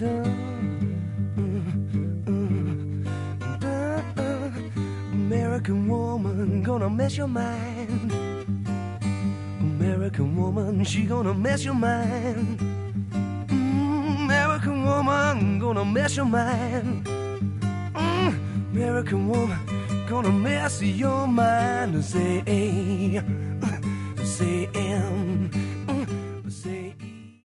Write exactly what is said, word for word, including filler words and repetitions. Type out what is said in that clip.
American woman gonna mess your mind. American woman, she gonna mess your mind. Mm, American woman gonna mess your mind. Mm, American woman gonna mess your mind. Say, say,